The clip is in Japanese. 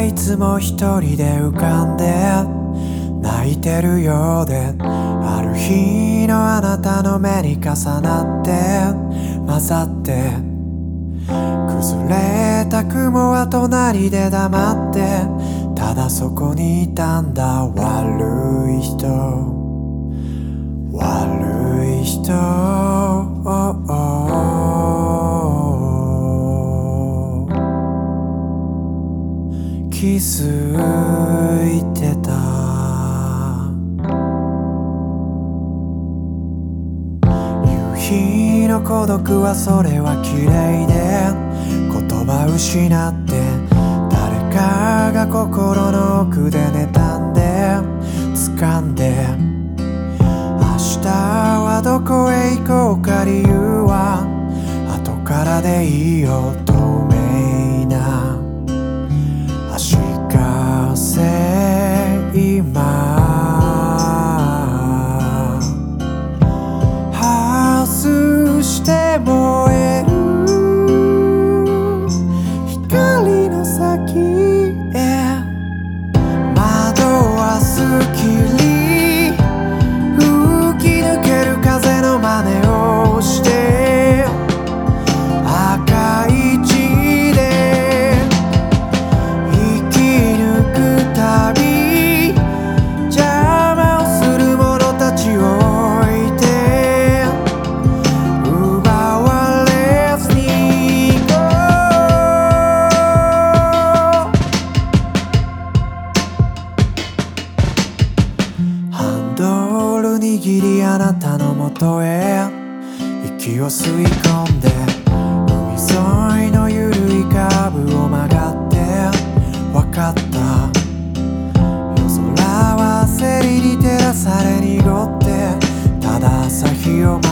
はいつも一人で浮かんで泣いてるようで、ある日のあなたの目に重なって混ざって、崩れた雲は隣で黙って、ただそこにいたんだ。悪い人、悪い人、気づいてた。夕日の孤独はそれは綺麗で、言葉失って誰かが心の奥で妬んで掴んで、明日はどこへ行こうか、理由は後からでいいよ。透明な足かせ今外して燃える光の先へ、窓はすっきり吹き抜ける風の真似をして、赤い血で生き抜く旅、邪魔をする者たちを置いて奪われずに行こう。ハンドル握りあなたのもとへ息を吸い込んで、海沿いのゆるいカーブを曲がってわかった。夜空は焦りに照らされ濁って、ただ朝日を待